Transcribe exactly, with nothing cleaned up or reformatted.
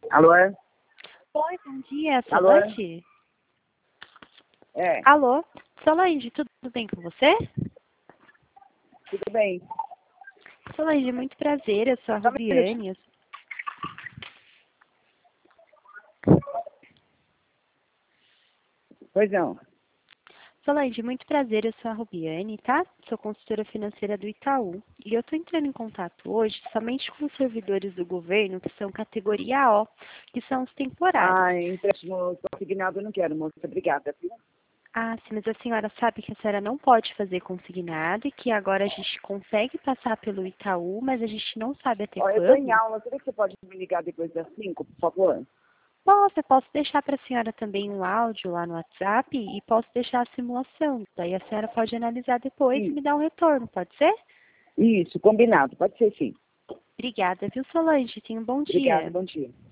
Alô? Oi, bom dia, Alô? Solange? É, Alô? Solange, tudo bem com você? tudo bem. Solange, muito prazer, eu sou a Só um minutinho. Rubiane. eu- Pois não. Solange, muito prazer, eu sou a Rubiane, tá? Sou consultora financeira do Itaú. E eu tô entrando em contato hoje somente com os servidores do governo que são categoria O, que são os temporários. Ah, empréstimo consignado eu não quero, moça. Obrigada, viu? Ah, sim, mas a senhora sabe que a senhora não pode fazer consignado e que agora a gente consegue passar pelo Itaú, mas a gente não sabe até Ó, eu tô em quando. aula. Será que você pode me ligar depois das cinco, por favor? Posso, eu posso deixar para a senhora também um áudio lá no WhatsApp e posso deixar a simulação. Daí a senhora pode analisar depois e Sim. me dar um retorno, pode ser? Isso, combinado. Pode ser sim. Obrigada, viu, Solange? Tenha um bom Obrigada, dia. bom dia.